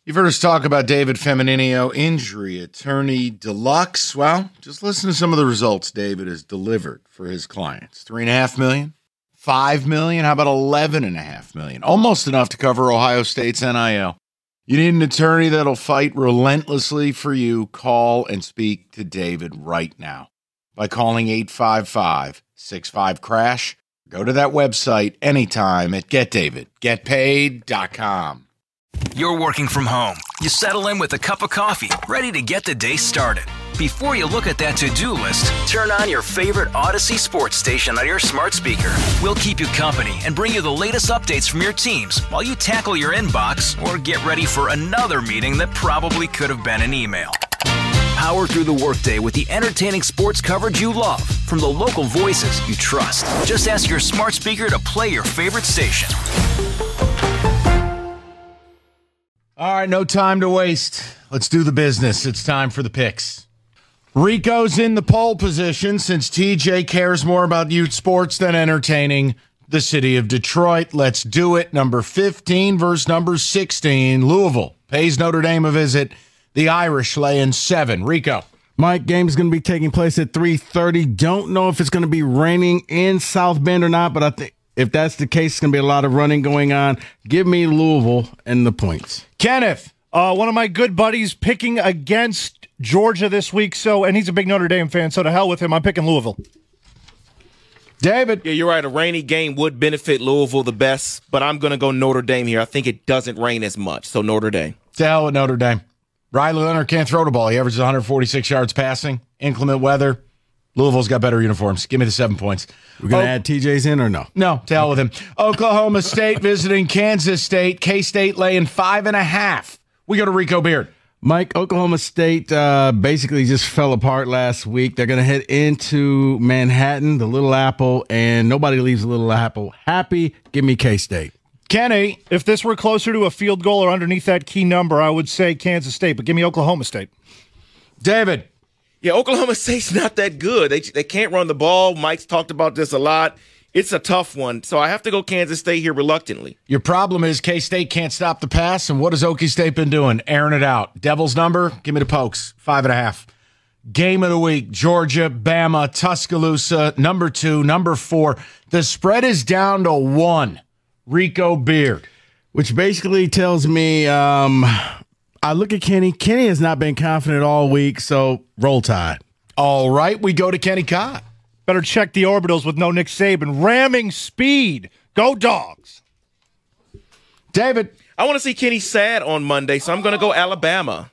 You've heard us talk about David Femininio, injury attorney deluxe. Well, just listen to some of the results David has delivered for his clients. $3.5 million, $5 million, how about $11.5 million? Almost enough to cover Ohio State's NIL. You need an attorney that'll fight relentlessly for you. Call and speak to David right now by calling 855-65-CRASH. Go to that website anytime at getdavidgetpaid.com. You're working from home. You settle in with a cup of coffee, ready to get the day started. Before you look at that to-do list, turn on your favorite Odyssey sports station on your smart speaker. We'll keep you company and bring you the latest updates from your teams while you tackle your inbox or get ready for another meeting that probably could have been an email. Power through the workday with the entertaining sports coverage you love from the local voices you trust. Just ask your smart speaker to play your favorite station. All right, no time to waste. Let's do the business. It's time for the picks. Rico's in the pole position since TJ cares more about youth sports than entertaining the city of Detroit. Let's do it. Number 15 versus number 16. Louisville pays Notre Dame a visit. The Irish laying 7. Rico. Mike, game is going to be taking place at 3:30. Don't know if it's going to be raining in South Bend or not, but I think if that's the case, it's going to be a lot of running going on. Give me Louisville and the points. Kenneth. One of my good buddies picking against Georgia this week, and he's a big Notre Dame fan, so to hell with him. I'm picking Louisville. David. Yeah, you're right. A rainy game would benefit Louisville the best, but I'm going to go Notre Dame here. I think it doesn't rain as much, so Notre Dame. To hell with Notre Dame. Riley Leonard can't throw the ball. He averages 146 yards passing. Inclement weather. Louisville's got better uniforms. Give me the 7 points. We're going to add TJ's in or no? No, to hell with him. Oklahoma State visiting Kansas State. K-State laying 5.5. We go to Rico Beard. Mike, Oklahoma State basically just fell apart last week. They're going to head into Manhattan, the Little Apple, and nobody leaves the Little Apple happy. Give me K-State. Kenny. If this were closer to a field goal or underneath that key number, I would say Kansas State, but give me Oklahoma State. David. Yeah, Oklahoma State's not that good. They can't run the ball. Mike's talked about this a lot. It's a tough one, so I have to go Kansas State here reluctantly. Your problem is K-State can't stop the pass, and what has Okie State been doing? Airing it out. Devil's number, give me the Pokes, 5.5. Game of the week, Georgia, Bama, Tuscaloosa, number 2, number 4. The spread is down to 1. Rico Beard. Which basically tells me I look at Kenny. Kenny has not been confident all week, so roll tide. All right, we go to Kenny Cott. Better check the orbitals with no Nick Saban. Ramming speed. Go Dogs. David. I want to see Kenny sad on Monday, so I'm going to go Alabama.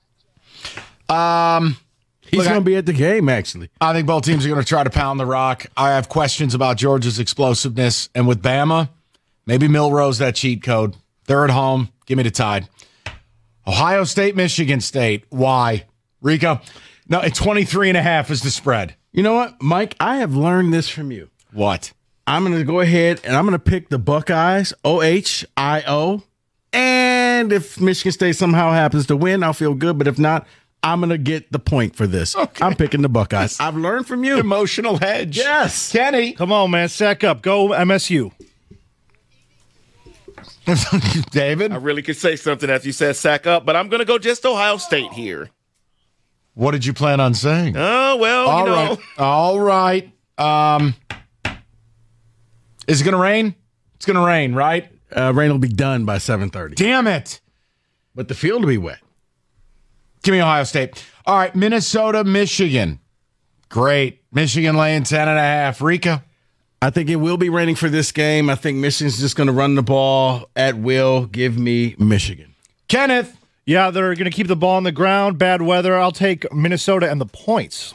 He's going to be at the game, actually. I think both teams are going to try to pound the rock. I have questions about Georgia's explosiveness. And with Bama, maybe Milrose, that cheat code. They're at home. Give me the Tide. Ohio State, Michigan State. Why? Rico? No, 23.5 is the spread. You know what, Mike? I have learned this from you. What? I'm going to go ahead and I'm going to pick the Buckeyes, OHIO. And if Michigan State somehow happens to win, I'll feel good. But if not, I'm going to get the point for this. Okay. I'm picking the Buckeyes. I've learned from you. Emotional hedge. Yes. Kenny. Come on, man. Sack up. Go MSU. David? I really could say something after you said sack up, but I'm going to go just Ohio State here. What did you plan on saying? Oh, well, All you know. right. All right. Is it going to rain? It's going to rain, right? Rain will be done by 7:30. Damn it. But the field will be wet. Give me Ohio State. All right, Minnesota, Michigan. Great. Michigan laying 10.5. Rika? I think it will be raining for this game. I think Michigan's just going to run the ball at will. Give me Michigan. Kenneth? Yeah, they're going to keep the ball on the ground. Bad weather. I'll take Minnesota and the points.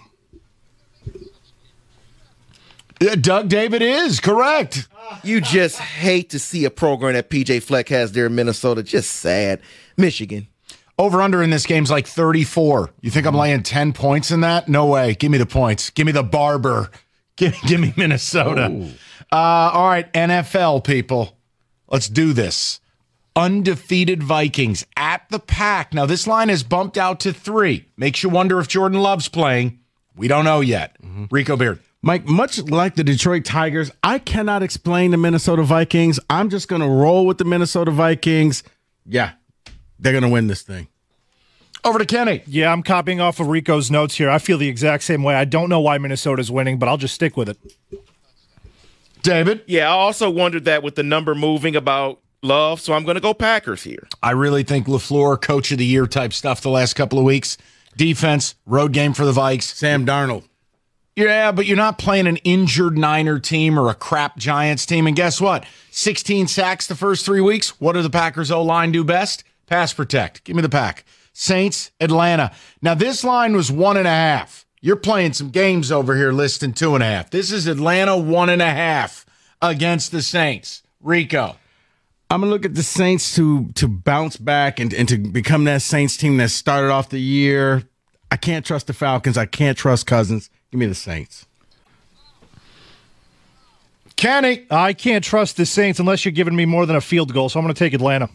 Doug David is correct. You just hate to see a program that PJ Fleck has there in Minnesota. Just sad. Michigan. Over-under in this game's like 34. You think I'm laying 10 points in that? No way. Give me the points. Give me the barber. Give me Minnesota. All right, NFL people. Let's do this. Undefeated Vikings at the Pack. Now, this line is bumped out to 3. Makes you wonder if Jordan Love's playing. We don't know yet. Rico Beard. Mike, much like the Detroit Tigers, I cannot explain the Minnesota Vikings. I'm just going to roll with the Minnesota Vikings. Yeah, They're going to win this thing. Over to Kenny. Yeah, I'm copying off of Rico's notes here. I feel the exact same way. I don't know why Minnesota's winning, but I'll just stick with it. David? Yeah, I also wondered that with the number moving about Love, so I'm going to go Packers here. I really think LaFleur, coach of the year type stuff the last couple of weeks. Defense, road game for the Vikes. Sam Darnold. Yeah, but you're not playing an injured Niner team or a crap Giants team. And guess what? 16 sacks the first 3 weeks. What do the Packers O-line do best? Pass protect. Give me the Pack. Saints, Atlanta. Now, this line was 1.5. You're playing some games over here listing 2.5. This is Atlanta 1.5 against the Saints. Rico. I'm going to look at the Saints to bounce back and to become that Saints team that started off the year. I can't trust the Falcons. I can't trust Cousins. Give me the Saints. Kenny. I can't trust the Saints unless you're giving me more than a field goal, so I'm going to take Atlanta.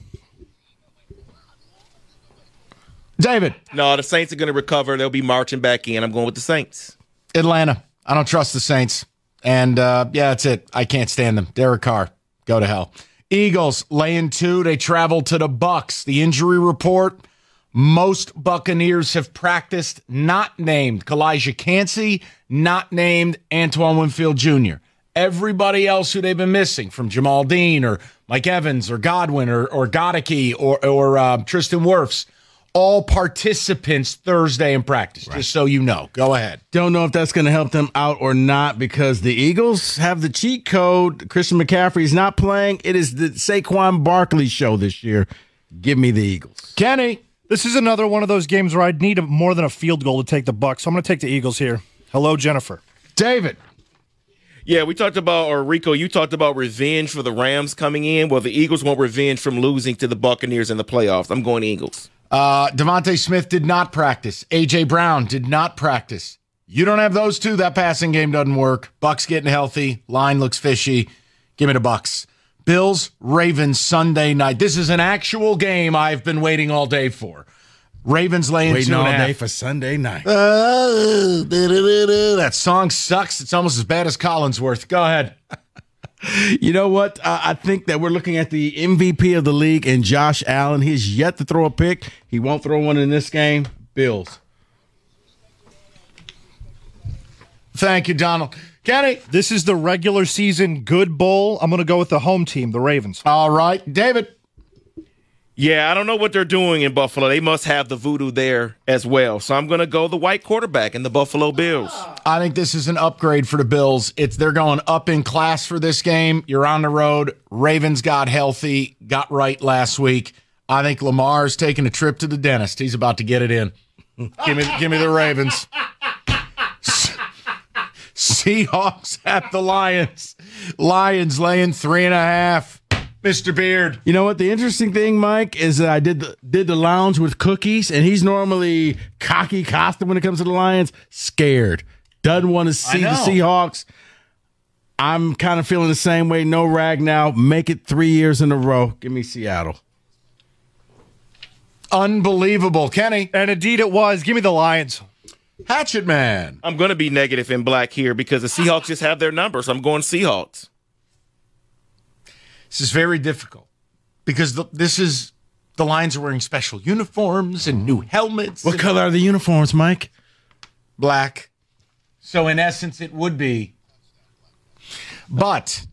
David. No, the Saints are going to recover. They'll be marching back in. I'm going with the Saints. Atlanta. I don't trust the Saints. And, yeah, that's it. I can't stand them. Derek Carr, go to hell. Eagles, laying 2. They travel to the Bucs. The injury report, most Buccaneers have practiced, not named Kalijah Cansey, not named Antoine Winfield Jr. Everybody else who they've been missing, from Jamal Dean or Mike Evans or Godwin or Godeke or Tristan Wirfs, all participants Thursday in practice, just so you know. Go ahead. Don't know if that's going to help them out or not because the Eagles have the cheat code. Christian McCaffrey's not playing. It is the Saquon Barkley show this year. Give me the Eagles. Kenny. This is another one of those games where I'd need more than a field goal to take the Bucs, so I'm going to take the Eagles here. Hello, Jennifer. David. Yeah, we talked about, or Rico, you talked about revenge for the Rams coming in. Well, the Eagles want revenge from losing to the Buccaneers in the playoffs. I'm going Eagles. Devontae Smith did not practice. A.J. Brown did not practice. You don't have those two, that passing game doesn't work. Bucks getting healthy. Line looks fishy. Give me the Bucks. Bills, Ravens, Sunday night. This is an actual game I've been waiting all day for. Ravens laying 2.5. Waiting all day for Sunday night. That song sucks. It's almost as bad as Collinsworth. Go ahead. You know what? I think that we're looking at the MVP of the league and Josh Allen. He's yet to throw a pick. He won't throw one in this game. Bills. Thank you, Donald. Kenny. This is the regular season good bowl. I'm going to go with the home team, the Ravens. All right. David. Yeah, I don't know what they're doing in Buffalo. They must have the voodoo there as well. So I'm going to go the white quarterback in the Buffalo Bills. I think this is an upgrade for the Bills. They're going up in class for this game. You're on the road. Ravens got healthy, got right last week. I think Lamar's taking a trip to the dentist. He's about to get it in. Give me the Ravens. Seahawks at the Lions. Lions laying 3.5. Mr. Beard. You know what? The interesting thing, Mike, is that I did the lounge with Cookies, and he's normally cocky Costa when it comes to the Lions. Scared. Doesn't want to see the Seahawks. I'm kind of feeling the same way. No rag now. Make it 3 years in a row. Give me Seattle. Unbelievable. Kenny. And indeed it was. Give me the Lions. Hatchet Man. I'm going to be negative in black here because the Seahawks just have their number, so I'm going Seahawks. This is very difficult because the Lions are wearing special uniforms and new helmets. What color are the uniforms, Mike? Black. So in essence, it would be. But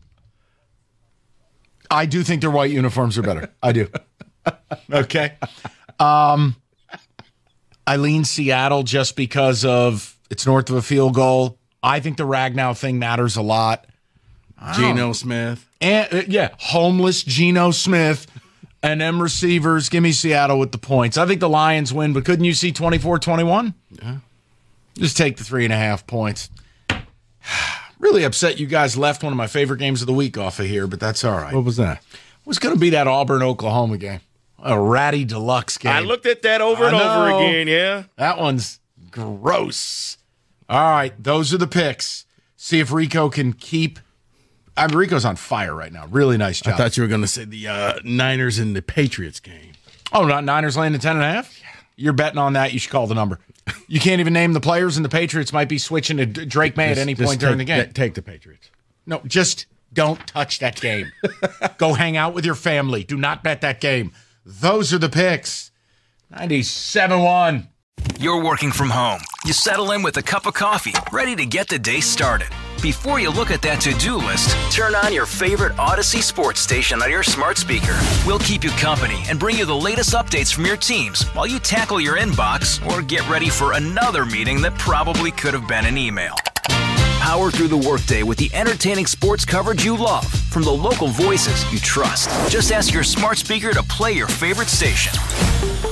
I do think their white uniforms are better. I do. Okay. I lean Seattle just because of it's north of a field goal. I think the Ragnow thing matters a lot. Geno Smith. And homeless Geno Smith and them receivers. Give me Seattle with the points. I think the Lions win, but couldn't you see 24-21? Yeah. Just take the 3.5 points. Really upset you guys left one of my favorite games of the week off of here, but that's all right. What was that? It was going to be that Auburn-Oklahoma game. A ratty deluxe game. I looked at that over and over again, yeah. That one's gross. All right, those are the picks. See if Rico can keep. Rico's on fire right now. Really nice job. I thought you were going to say the Niners and the Patriots game. Oh, not Niners laying the 10.5? Yeah. You're betting on that. You should call the number. You can't even name the players, and the Patriots might be switching to Drake May at any point during the game. Take the Patriots. No, just don't touch that game. Go hang out with your family. Do not bet that game. Those are the picks. 97-1. You're working from home. You settle in with a cup of coffee, ready to get the day started. Before you look at that to-do list, turn on your favorite Odyssey sports station on your smart speaker. We'll keep you company and bring you the latest updates from your teams while you tackle your inbox or get ready for another meeting that probably could have been an email. Power through the workday with the entertaining sports coverage you love from the local voices you trust. Just ask your smart speaker to play your favorite station.